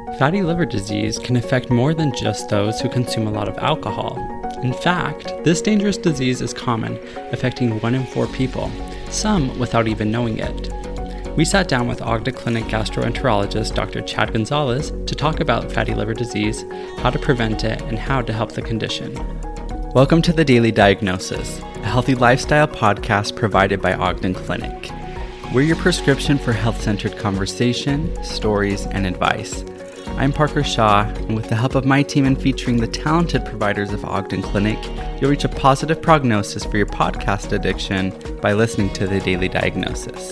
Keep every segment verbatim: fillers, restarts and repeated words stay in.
Fatty liver disease can affect more than just those who consume a lot of alcohol. In fact, this dangerous disease is common, affecting one in four people, some without even knowing it. We sat down with Ogden Clinic gastroenterologist Doctor Chad Gonzalez to talk about fatty liver disease, how to prevent it, and how to help the condition. Welcome to The Daily Diagnosis, a healthy lifestyle podcast provided by Ogden Clinic. We're your prescription for health-centered conversation, stories, and advice. I'm Parker Shaw, and with the help of my team and featuring the talented providers of Ogden Clinic, you'll reach a positive prognosis for your podcast addiction by listening to The Daily Diagnosis.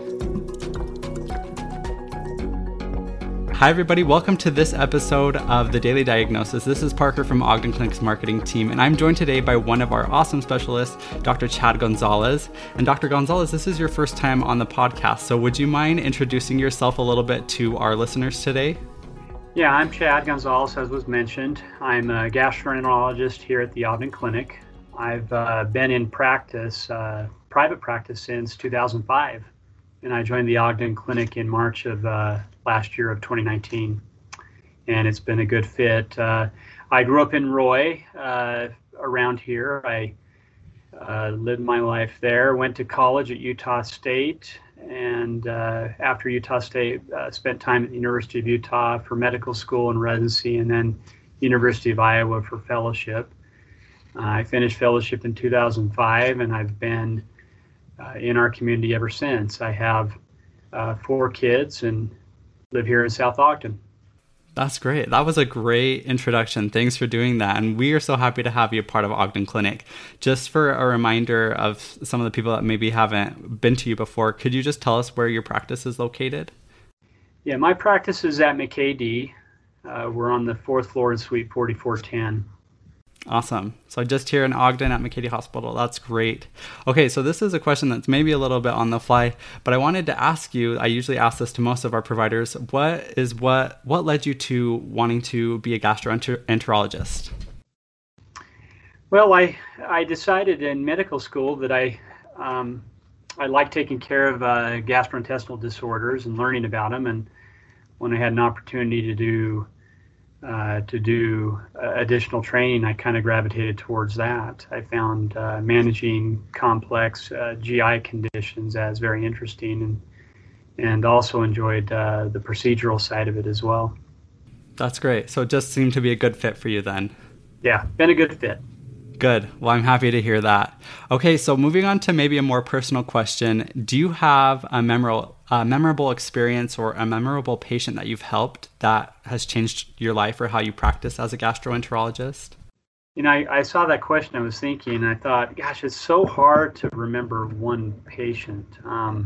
Hi everybody, welcome to this episode of The Daily Diagnosis. This is Parker from Ogden Clinic's marketing team, and I'm joined today by one of our awesome specialists, Doctor Chad Gonzalez. And Doctor Gonzalez, this is your first time on the podcast, so would you mind introducing yourself a little bit to our listeners today? Yeah, I'm Chad Gonzalez, as was mentioned. I'm a gastroenterologist here at the Ogden Clinic. I've uh, been in practice, uh, private practice since two thousand five, and I joined the Ogden Clinic in March of uh, last year of twenty nineteen, and it's been a good fit. Uh, I grew up in Roy, uh, around here. I uh, lived my life there, went to college at Utah State, and uh, after Utah State, uh, spent time at the University of Utah for medical school and residency, and then University of Iowa for fellowship. Uh, I finished fellowship in two thousand five, and I've been uh, in our community ever since. I have uh, four kids and live here in South Ogden. That's great. That was a great introduction. Thanks for doing that. And we are so happy to have you part of Ogden Clinic. Just for a reminder of some of the people that maybe haven't been to you before, could you just tell us where your practice is located? Yeah, my practice is at McKay-Dee. Uh, we're on the fourth floor in Suite forty-four ten. Awesome. So just here in Ogden at McKay-Dee Hospital. That's great. Okay, so this is a question that's maybe a little bit on the fly, but I wanted to ask you, I usually ask this to most of our providers, what is what what led you to wanting to be a gastroenterologist? Well, I I decided in medical school that I um, I like taking care of uh, gastrointestinal disorders and learning about them, and when I had an opportunity to do Uh, to do uh, additional training, I kind of gravitated towards that. I found uh, managing complex uh, G I conditions as very interesting, and and also enjoyed uh, the procedural side of it as well. That's great. So it just seemed to be a good fit for you then. Yeah, been a good fit. Good. Well, I'm happy to hear that. Okay, so moving on to maybe a more personal question. Do you have a memorable, a memorable experience or a memorable patient that you've helped that has changed your life or how you practice as a gastroenterologist? You know, I, I saw that question, I was thinking, and I thought, gosh, it's so hard to remember one patient um,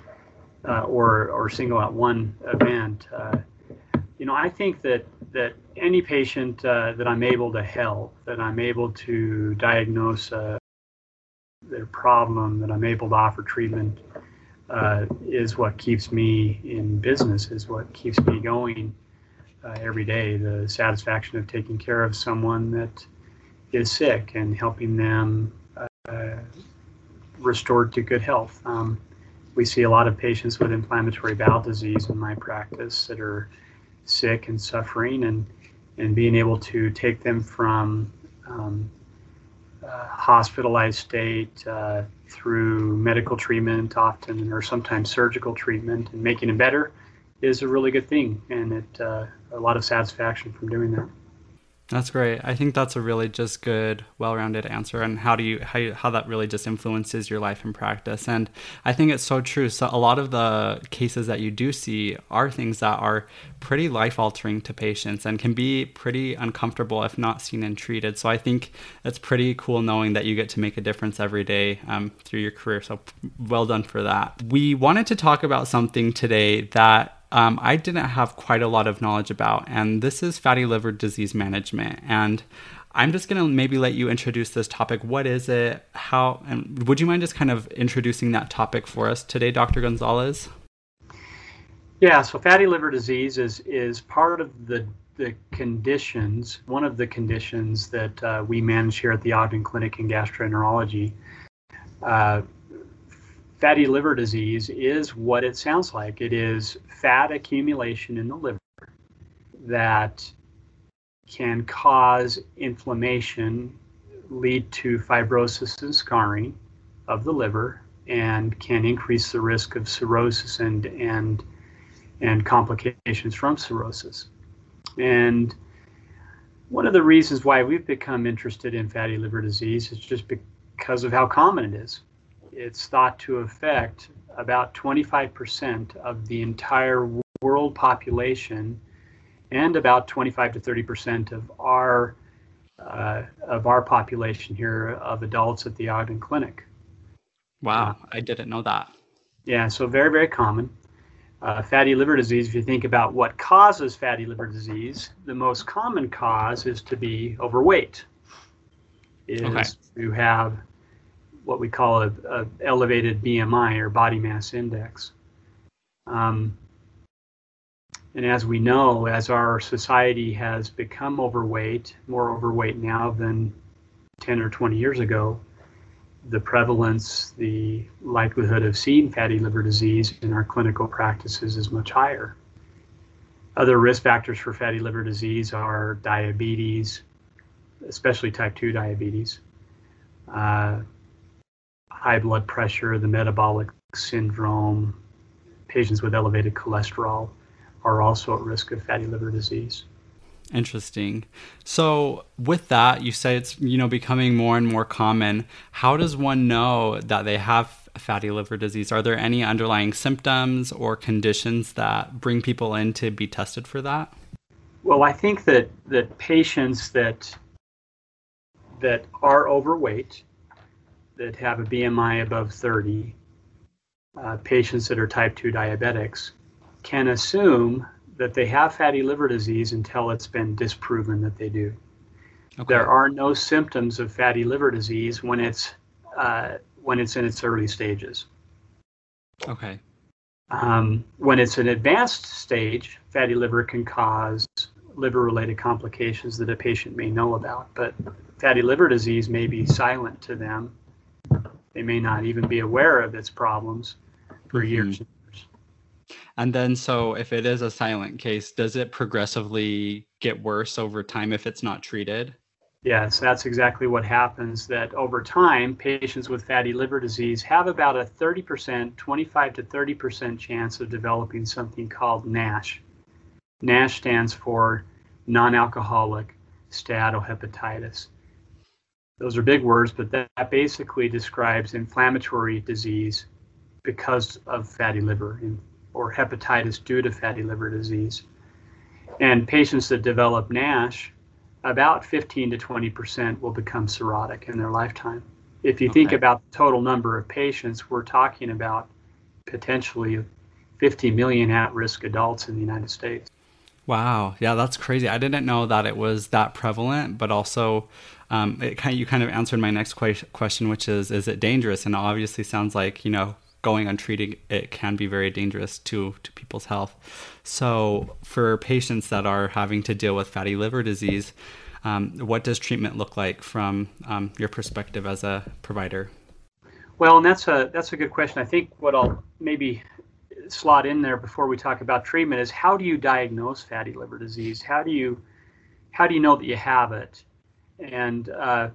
uh, or, or single out one event. Uh, you know, I think that, that any patient uh, that I'm able to help, that I'm able to diagnose uh, their problem, that I'm able to offer treatment, uh, is what keeps me in business, is what keeps me going uh, every day. The satisfaction of taking care of someone that is sick and helping them uh, restore to good health. Um, we see a lot of patients with inflammatory bowel disease in my practice that are sick and suffering, and and being able to take them from um, uh, hospitalized state uh, through medical treatment often, or sometimes surgical treatment, and making them better is a really good thing, and it uh, a lot of satisfaction from doing that. That's great. I think that's a really just good, well-rounded answer, and how do you how you, how that really just influences your life and practice. And I think it's so true. So a lot of the cases that you do see are things that are pretty life-altering to patients and can be pretty uncomfortable if not seen and treated. So I think it's pretty cool knowing that you get to make a difference every day um, through your career. So well done for that. We wanted to talk about something today that Um, I didn't have quite a lot of knowledge about, and this is fatty liver disease management. And I'm just going to maybe let you introduce this topic. What is it? How? And would you mind just kind of introducing that topic for us today, Doctor Gonzalez? Yeah, so fatty liver disease is is part of the the conditions, one of the conditions that uh, we manage here at the Ogden Clinic in gastroenterology. Uh, fatty liver disease is what it sounds like. It is fat accumulation in the liver. that can cause inflammation, lead to fibrosis and scarring of the liver, and can increase the risk of cirrhosis and and and complications from cirrhosis. And one of the reasons why we've become interested in fatty liver disease is just because of how common it is. It's thought to affect about twenty-five percent of the entire world population and about twenty-five to thirty percent of our uh, of our population here of adults at the Ogden Clinic. Wow, I didn't know that. Yeah, so very, very common. Uh, fatty liver disease, if you think about what causes fatty liver disease, the most common cause is to be overweight, is Okay. to have what we call a, a elevated B M I or body mass index. Um, and as we know, as our society has become overweight, more overweight now than ten or twenty years ago, the prevalence, the likelihood of seeing fatty liver disease in our clinical practices is much higher. Other risk factors for fatty liver disease are diabetes, especially type two diabetes, uh, high blood pressure, the metabolic syndrome, patients with elevated cholesterol are also at risk of fatty liver disease. Interesting. So with that, you say it's, you know, becoming more and more common. How does one know that they have fatty liver disease? Are there any underlying symptoms or conditions that bring people in to be tested for that? Well, I think that, that patients that that are overweight, that have a B M I above thirty, uh, patients that are type two diabetics, can assume that they have fatty liver disease until it's been disproven that they do. Okay. There are no symptoms of fatty liver disease when it's uh, when it's in its early stages. Okay. Um, when it's an advanced stage, fatty liver can cause liver-related complications that a patient may know about, but fatty liver disease may be silent to them. They may not even be aware of its problems for mm-hmm. years. And then, so if it is a silent case, does it progressively get worse over time if it's not treated? Yes, that's exactly what happens, that over time, patients with fatty liver disease have about a thirty percent, twenty-five to thirty percent chance of developing something called NASH. NASH stands for non-alcoholic steatohepatitis. Those are big words, but that basically describes inflammatory disease because of fatty liver, or hepatitis due to fatty liver disease. And patients that develop NASH, about fifteen to twenty percent will become cirrhotic in their lifetime. If you okay. think about the total number of patients, we're talking about potentially fifty million at-risk adults in the United States. Wow. Yeah, that's crazy. I didn't know that it was that prevalent, but also um, it kind of, you kind of answered my next que- question, which is, is it dangerous? And it obviously sounds like, you know, going untreated, it can be very dangerous to, to people's health. So for patients that are having to deal with fatty liver disease, um, what does treatment look like from um, your perspective as a provider? Well, and that's a that's a good question. I think what I'll maybe slot in there before we talk about treatment is, how do you diagnose fatty liver disease? How do you how do you know that you have it? And uh,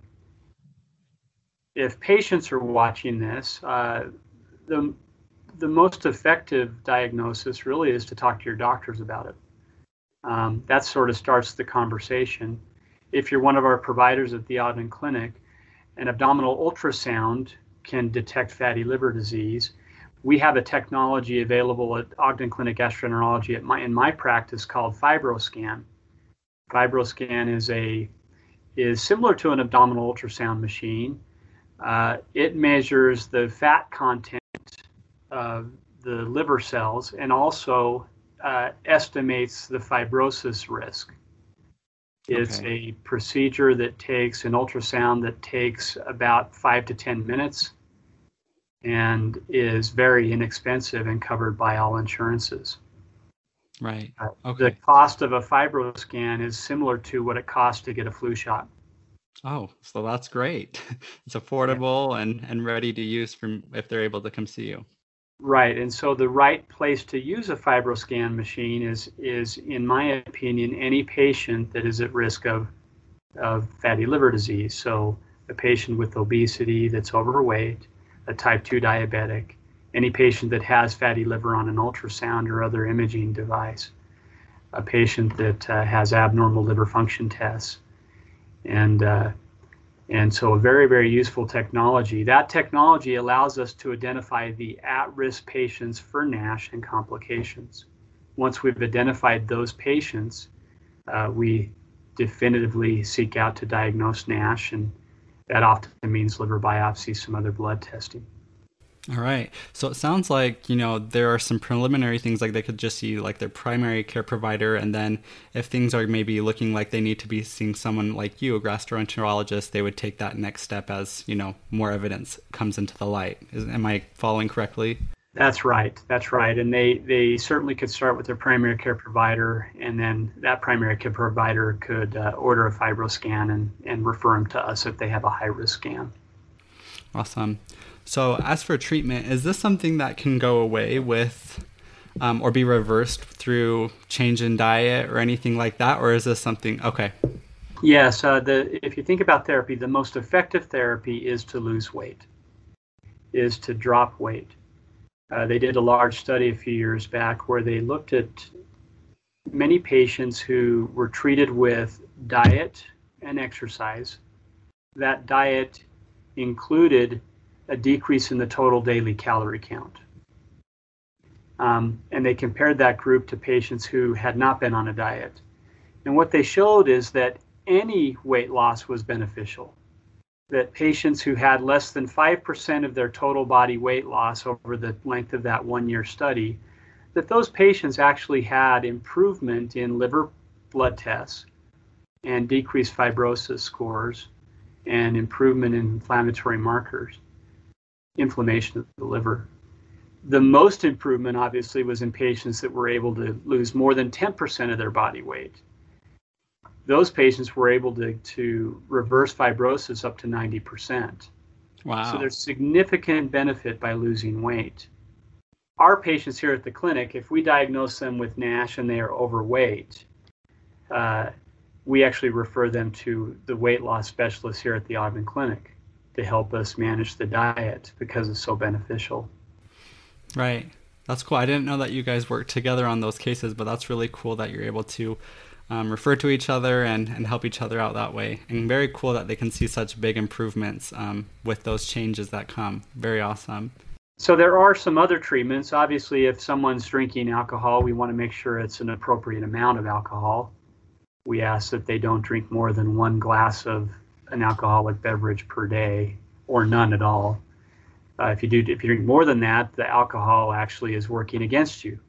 if patients are watching this, uh, the the most effective diagnosis really is to talk to your doctors about it. Um, that sort of starts the conversation. If you're one of our providers at the Ogden Clinic, an abdominal ultrasound can detect fatty liver disease. We have a technology available at Ogden Clinic Gastroenterology at my, in my practice called FibroScan. FibroScan is a is similar to an abdominal ultrasound machine. Uh, it measures the fat content of the liver cells and also uh, estimates the fibrosis risk. It's okay. a procedure that takes an ultrasound that takes about five to ten minutes and is very inexpensive and covered by all insurances. Right. Uh, okay. The cost of a FibroScan is similar to what it costs to get a flu shot. Oh, so that's great. It's affordable yeah. and, and ready to use from if they're able to come see you. Right, and so the right place to use a FibroScan machine is, is in my opinion, any patient that is at risk of, of fatty liver disease. So a patient with obesity that's overweight, a type two diabetic, any patient that has fatty liver on an ultrasound or other imaging device, a patient that uh, has abnormal liver function tests, and uh, And so a very, very useful technology. That technology allows us to identify the at-risk patients for NASH and complications. Once we've identified those patients, uh, we definitively seek out to diagnose NASH, and that often means liver biopsy, some other blood testing. All right. So it sounds like, you know, there are some preliminary things, like they could just see like their primary care provider. And then if things are maybe looking like they need to be seeing someone like you, a gastroenterologist, they would take that next step as, you know, more evidence comes into the light. Is, am I following correctly? That's right. That's right. And they, they certainly could start with their primary care provider, and then that primary care provider could uh, order a FibroScan and, and refer them to us if they have a high-risk scan. Awesome. So as for treatment, is this something that can go away with um, or be reversed through change in diet or anything like that? Or is this something, okay. Yes, uh, the, if you think about therapy, the most effective therapy is to lose weight, is to drop weight. Uh, they did a large study a few years back where they looked at many patients who were treated with diet and exercise. That diet included a decrease in the total daily calorie count. Um, and they compared that group to patients who had not been on a diet. And what they showed is that any weight loss was beneficial, that patients who had less than five percent of their total body weight loss over the length of that one-year study, that those patients actually had improvement in liver blood tests and decreased fibrosis scores and improvement in inflammatory markers, inflammation of the liver. The most improvement, obviously, was in patients that were able to lose more than ten percent of their body weight. Those patients were able to, to reverse fibrosis up to ninety percent. Wow. So there's significant benefit by losing weight. Our patients here at the clinic, if we diagnose them with NASH and they are overweight, uh, we actually refer them to the weight loss specialist here at the Ogden Clinic to help us manage the diet because it's so beneficial. Right. That's cool. I didn't know that you guys worked together on those cases, but that's really cool that you're able to um, refer to each other and, and help each other out that way. And very cool that they can see such big improvements um, with those changes that come. Very awesome. So there are some other treatments. Obviously, if someone's drinking alcohol, we want to make sure it's an appropriate amount of alcohol. We ask that they don't drink more than one glass of an alcoholic beverage per day, or none at all. Uh, if you do, if you drink more than that, the alcohol actually is working against you.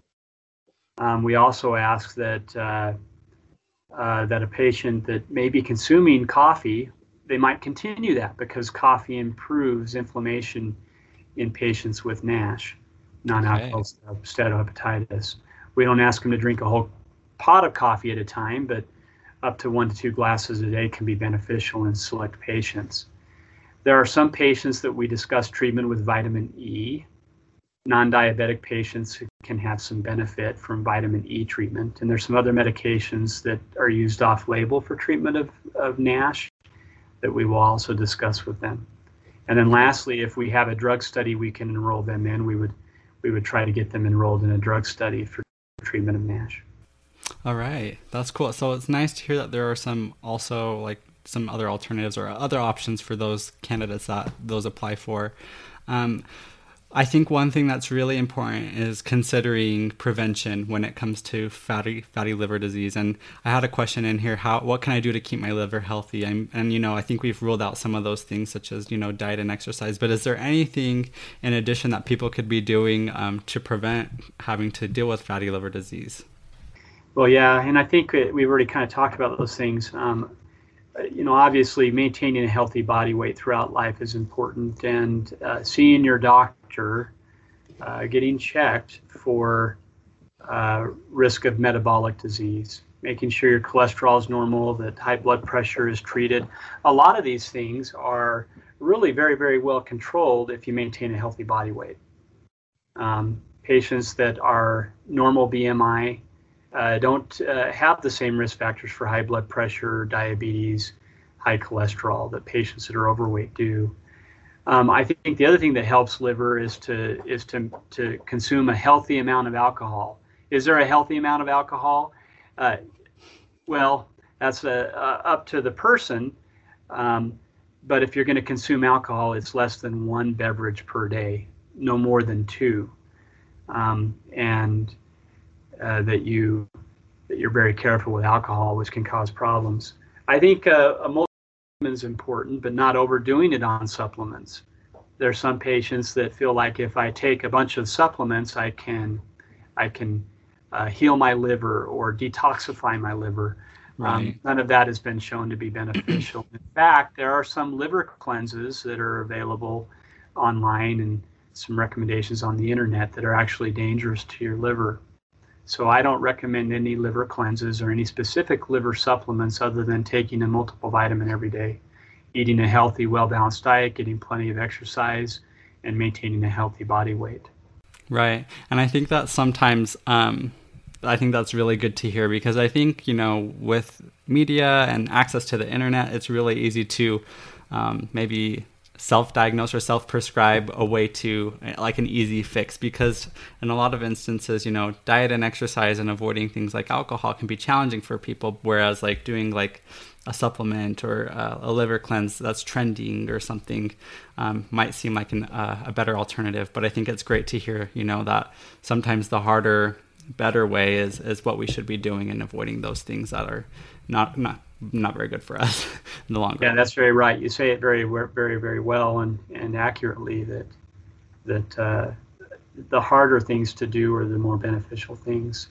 Um, we also ask that uh, uh, that a patient that may be consuming coffee, they might continue that because coffee improves inflammation in patients with NASH, non-alcoholic steatohepatitis. We don't ask them to drink a whole pot of coffee at a time, but up to one to two glasses a day can be beneficial in select patients. There are some patients that we discuss treatment with vitamin E. Non-diabetic patients who can have some benefit from vitamin E treatment. And there's some other medications that are used off-label for treatment of, of NASH that we will also discuss with them. And then lastly, if we have a drug study we can enroll them in, we would we would try to get them enrolled in a drug study for treatment of NASH. All right. That's cool. So it's nice to hear that there are some also like some other alternatives or other options for those candidates that those apply for. Um, I think one thing that's really important is considering prevention when it comes to fatty fatty liver disease. And I had a question in here: how what can I do to keep my liver healthy? I'm, and you know, I think we've ruled out some of those things, such as you know, diet and exercise. But is there anything in addition that people could be doing um, to prevent having to deal with fatty liver disease? Well, yeah, and I think we've already kind of talked about those things. Um, you know, obviously, maintaining a healthy body weight throughout life is important, and uh, seeing your doctor, uh, getting checked for uh, risk of metabolic disease, making sure your cholesterol is normal, that high blood pressure is treated. A lot of these things are really very, very well controlled if you maintain a healthy body weight. Um, patients that are normal B M I uh, don't uh, have the same risk factors for high blood pressure, diabetes, high cholesterol that patients that are overweight do. Um, I think the other thing that helps liver is to is to to consume a healthy amount of alcohol. Is there a healthy amount of alcohol? Uh, well, that's a, uh, up to the person. Um, but if you're going to consume alcohol, it's less than one beverage per day, no more than two, um, and uh, that you that you're very careful with alcohol, which can cause problems. I think uh, a multivitamin is important, but not overdoing it on supplements. There are some patients that feel like if I take a bunch of supplements, I can I can uh, heal my liver or detoxify my liver. Right. Um, none of that has been shown to be beneficial. In fact, there are some liver cleanses that are available online and some recommendations on the internet that are actually dangerous to your liver. So I don't recommend any liver cleanses or any specific liver supplements other than taking a multiple vitamin every day, eating a healthy, well-balanced diet, getting plenty of exercise, and maintaining a healthy body weight. Right. And I think that sometimes, um, I think that's really good to hear, because I think, you know, with media and access to the internet, it's really easy to um, maybe self-diagnose or self-prescribe a way to, like, an easy fix, because in a lot of instances, you know, diet and exercise and avoiding things like alcohol can be challenging for people, whereas like doing like a supplement or uh, a liver cleanse that's trending or something um, might seem like an, uh, a better alternative. But I think it's great to hear, you know, that sometimes the harder, better way is is what we should be doing and avoiding those things that are not not not very good for us in the long run. Yeah, that's very right. You say it very very very well and and accurately, that that uh, the harder things to do are the more beneficial things.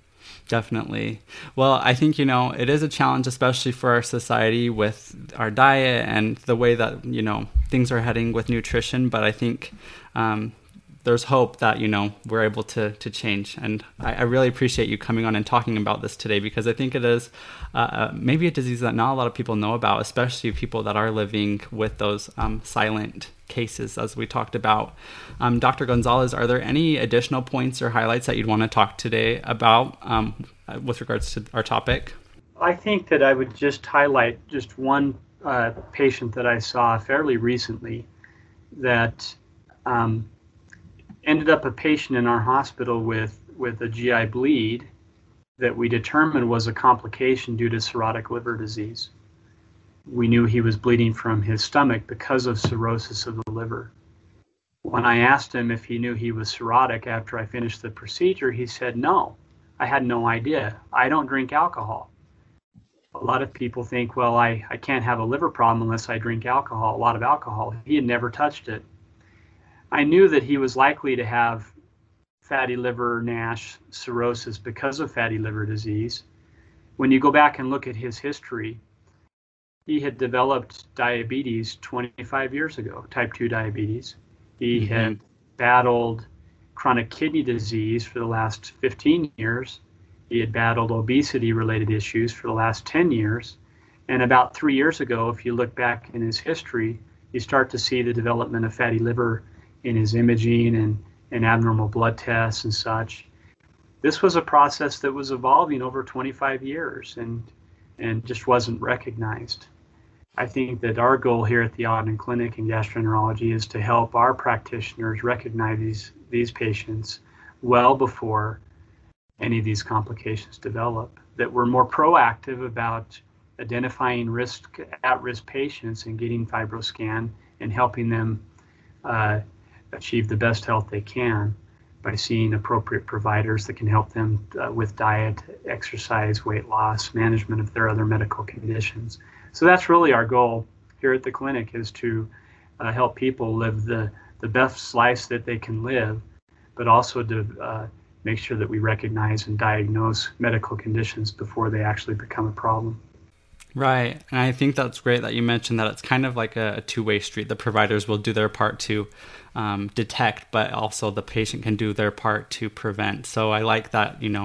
Definitely. Well, I think, you know, it is a challenge, especially for our society with our diet and the way that, you know, things are heading with nutrition. But I think um, there's hope that, you know, we're able to to change. And I, I really appreciate you coming on and talking about this today, because I think it is uh, maybe a disease that not a lot of people know about, especially people that are living with those um, silent cases, as we talked about. Um, Doctor Gonzalez, are there any additional points or highlights that you'd want to talk today about um, with regards to our topic? I think that I would just highlight just one uh, patient that I saw fairly recently that um, ended up a patient in our hospital with, with a G I bleed that we determined was a complication due to cirrhotic liver disease. We knew he was bleeding from his stomach because of cirrhosis of the liver. When I asked him if he knew he was cirrhotic after I finished the procedure, he said, no, I had no idea. I don't drink alcohol. A lot of people think, well, I, I can't have a liver problem unless I drink alcohol, a lot of alcohol. He had never touched it. I knew that he was likely to have fatty liver, NASH, cirrhosis because of fatty liver disease. When you go back and look at his history, he had developed diabetes twenty-five years ago, type two diabetes. He mm-hmm. had battled chronic kidney disease for the last fifteen years. He had battled obesity-related issues for the last ten years. And about three years ago, if you look back in his history, you start to see the development of fatty liver in his imaging and, and abnormal blood tests and such. This was a process that was evolving over twenty-five years and, and just wasn't recognized. I think that our goal here at the Ogden Clinic in Gastroenterology is to help our practitioners recognize these, these patients well before any of these complications develop, that we're more proactive about identifying risk at-risk patients and getting FibroScan and helping them uh, achieve the best health they can by seeing appropriate providers that can help them uh, with diet, exercise, weight loss, management of their other medical conditions. So that's really our goal here at the clinic, is to uh, help people live the, the best lives that they can live, but also to uh, make sure that we recognize and diagnose medical conditions before they actually become a problem. Right. And I think that's great that you mentioned that it's kind of like a, a two-way street. The providers will do their part to um, detect, but also the patient can do their part to prevent. So I like that, you know,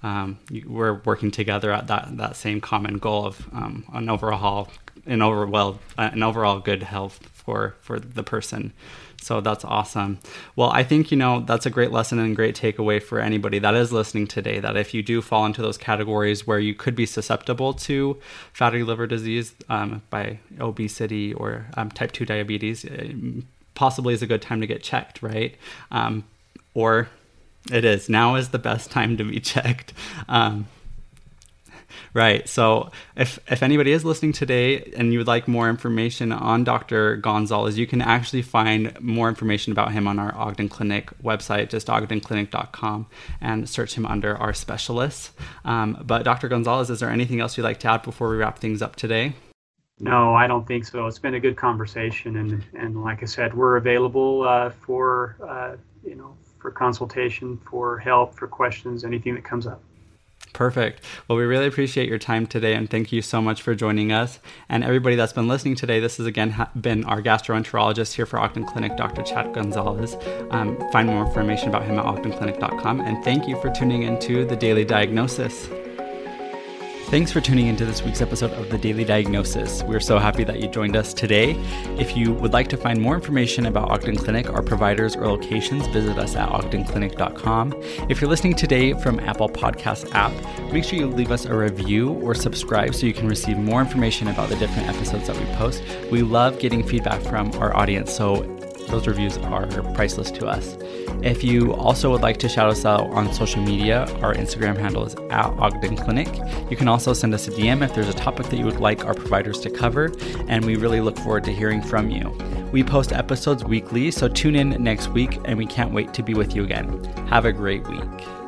um, you, we're working together at that, that same common goal of um, an overall, an over, well, an overall good health for, for the person. So that's awesome. Well, I think, you know, that's a great lesson and great takeaway for anybody that is listening today, that if you do fall into those categories where you could be susceptible to fatty liver disease um, by obesity or um, type two diabetes, it possibly is a good time to get checked, right? Um, or it is. Now is the best time to be checked. Um, Right. So if, if anybody is listening today and you would like more information on Doctor Gonzalez, you can actually find more information about him on our Ogden Clinic website, just ogden clinic dot com, and search him under our specialists. Um, but Doctor Gonzalez, is there anything else you'd like to add before we wrap things up today? No, I don't think so. It's been a good conversation. And, and like I said, we're available uh, for, uh, you know, for consultation, for help, for questions, anything that comes up. Perfect. Well, we really appreciate your time today, and thank you so much for joining us. And everybody that's been listening today, this has again ha- been our gastroenterologist here for Ogden Clinic, Doctor Chad Gonzalez. Um, find more information about him at ogden clinic dot com. And thank you for tuning into The Daily Diagnosis. Thanks for tuning into this week's episode of The Daily Diagnosis. We're so happy that you joined us today. If you would like to find more information about Ogden Clinic, our providers, or locations, visit us at ogden clinic dot com. If you're listening today from Apple Podcasts app, make sure you leave us a review or subscribe so you can receive more information about the different episodes that we post. We love getting feedback from our audience, so those reviews are priceless to us. If you also would like to shout us out on social media, our Instagram handle is at Ogden Clinic. You can also send us a D M if there's a topic that you would like our providers to cover, and we really look forward to hearing from you. We post episodes weekly, so tune in next week, and we can't wait to be with you again. Have a great week.